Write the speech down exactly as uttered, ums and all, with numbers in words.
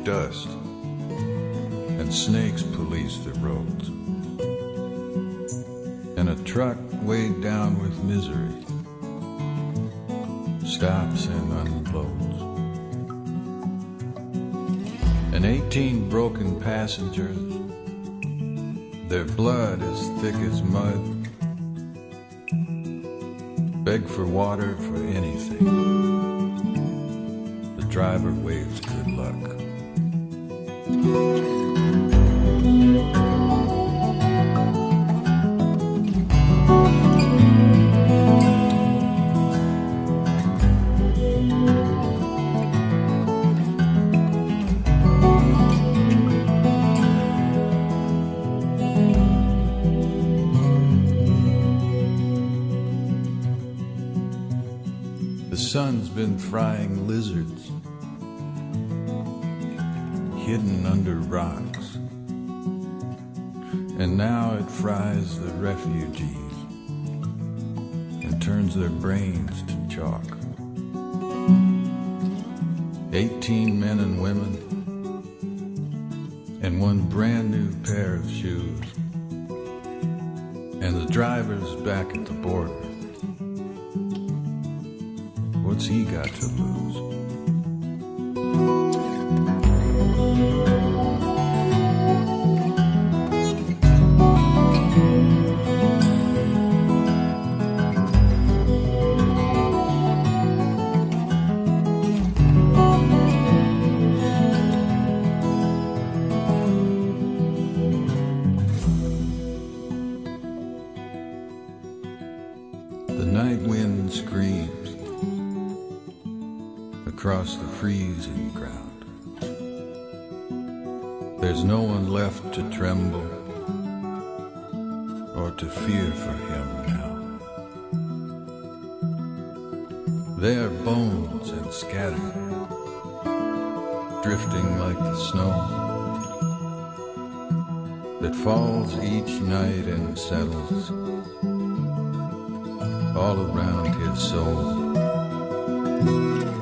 dust, and snakes police the roads. And a truck weighed down with misery stops and unloads. And eighteen broken passengers, their blood as thick as mud, beg for water for anything. The driver waves good luck. The sun's been frying lizards hidden under rocks, and now it fries the refugees and turns their brains to chalk. Eighteen men and women and one brand new pair of shoes, and the driver's back at the border. What's he got to lose? The night wind screams across the freezing ground. There's no one left to tremble or to fear for him now. They are bones and scattered, drifting like the snow that falls each night and settles all around his soul.